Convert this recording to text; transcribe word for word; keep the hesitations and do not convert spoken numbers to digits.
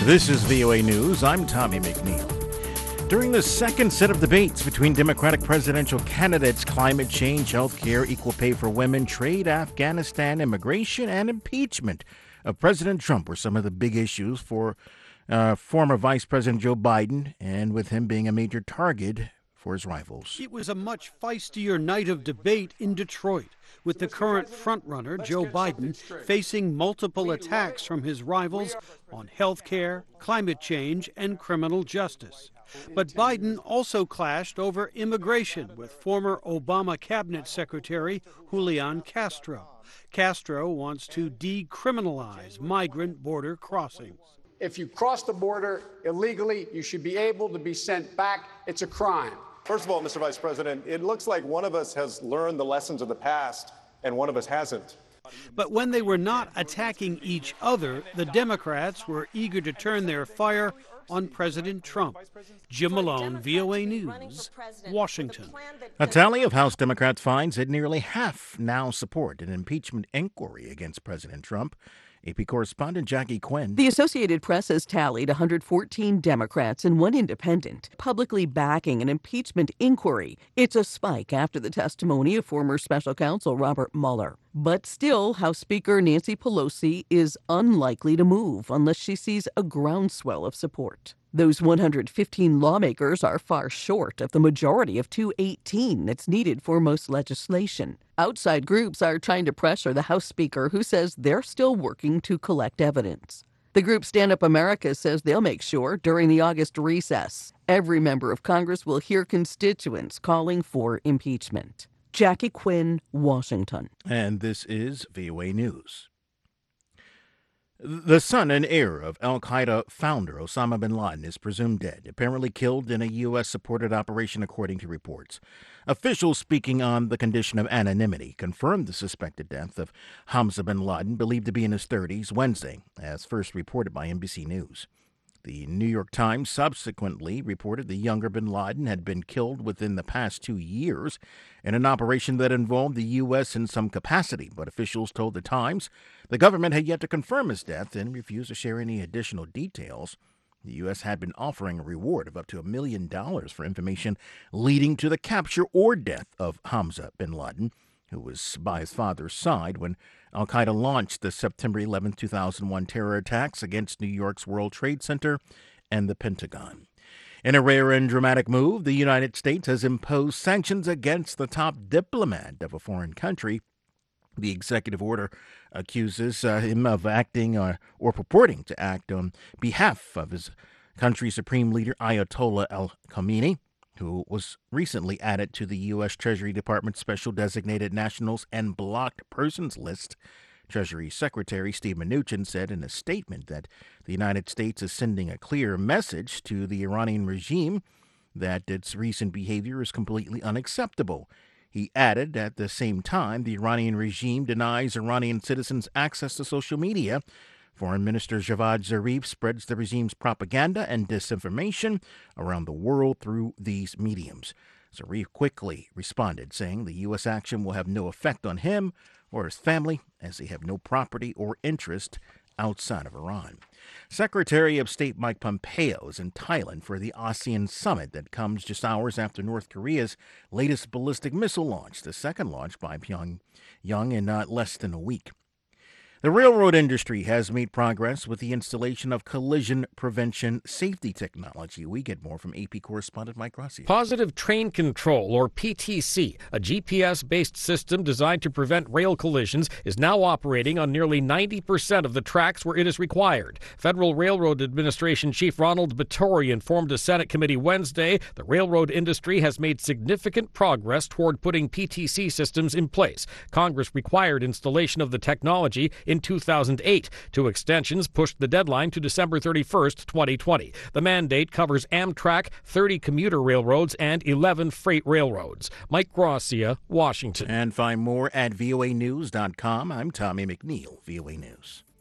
This is V O A News. I'm Tommy McNeil. During the second set of debates between Democratic presidential candidates, climate change, health care, equal pay for women, trade, Afghanistan, immigration, and impeachment of President Trump were some of the big issues for uh, former Vice President Joe Biden, and with him being a major target for his rivals. It was a much feistier night of debate in Detroit, with the current frontrunner, Joe Biden, facing multiple attacks from his rivals on health care, climate change, and criminal justice. But Biden also clashed over immigration with former Obama cabinet secretary Julian Castro. Castro wants to decriminalize migrant border crossings. If you cross the border illegally, you should be able to be sent back. It's a crime. First of all, Mister Vice President, it looks like one of us has learned the lessons of the past and one of us hasn't. But when they were not attacking each other, the Democrats were eager to turn their fire on President Trump. Jim Malone, V O A News, Washington. A tally of House Democrats finds that nearly half now support an impeachment inquiry against President Trump. A P correspondent Jackie Quinn. The Associated Press has tallied one hundred fourteen Democrats and one independent publicly backing an impeachment inquiry. It's a spike after the testimony of former special counsel Robert Mueller. But still, House Speaker Nancy Pelosi is unlikely to move unless she sees a groundswell of support. Those one hundred fifteen lawmakers are far short of the majority of two hundred eighteen that's needed for most legislation. Outside groups are trying to pressure the House Speaker, who says they're still working to collect evidence. The group Stand Up America says they'll make sure during the August recess, every member of Congress will hear constituents calling for impeachment. Jackie Quinn, Washington. And this is V O A News. The son and heir of al-Qaeda founder Osama bin Laden is presumed dead, apparently killed in a U S-supported operation, according to reports. Officials speaking on the condition of anonymity confirmed the suspected death of Hamza bin Laden, believed to be in his thirties, Wednesday, as first reported by N B C News. The New York Times subsequently reported the younger bin Laden had been killed within the past two years in an operation that involved the U S in some capacity, but officials told the Times the government had yet to confirm his death and refused to share any additional details. The U S had been offering a reward of up to a million dollars for information leading to the capture or death of Hamza bin Laden, who was by his father's side when al-Qaeda launched the September eleventh, two thousand one terror attacks against New York's World Trade Center and the Pentagon. In a rare and dramatic move, the United States has imposed sanctions against the top diplomat of a foreign country. The executive order accuses uh, him of acting uh, or purporting to act on behalf of his country's supreme leader, Ayatollah Ali Khamenei, who was recently added to the U S. Treasury Department's Special Designated Nationals and Blocked Persons list. Treasury Secretary Steve Mnuchin said in a statement that the United States is sending a clear message to the Iranian regime that its recent behavior is completely unacceptable. He added at the same time the Iranian regime denies Iranian citizens access to social media. Foreign Minister Javad Zarif spreads the regime's propaganda and disinformation around the world through these mediums. Zarif quickly responded, saying the U S action will have no effect on him or his family, as they have no property or interest outside of Iran. Secretary of State Mike Pompeo is in Thailand for the ASEAN summit that comes just hours after North Korea's latest ballistic missile launch, the second launch by Pyongyang in uh, less than a week. The railroad industry has made progress with the installation of collision prevention safety technology. We get more from A P correspondent Mike Rossi. Positive Train Control, or P T C, a G P S-based system designed to prevent rail collisions, is now operating on nearly ninety percent of the tracks where it is required. Federal Railroad Administration Chief Ronald Batory informed a Senate committee Wednesday the railroad industry has made significant progress toward putting P T C systems in place. Congress required installation of the technology in two thousand eight. Two extensions pushed the deadline to December thirty-first, twenty twenty. The mandate covers Amtrak, thirty commuter railroads, and eleven freight railroads. Mike Gracia, Washington. And find more at V O A news dot com. I'm Tommy McNeil, V O A News.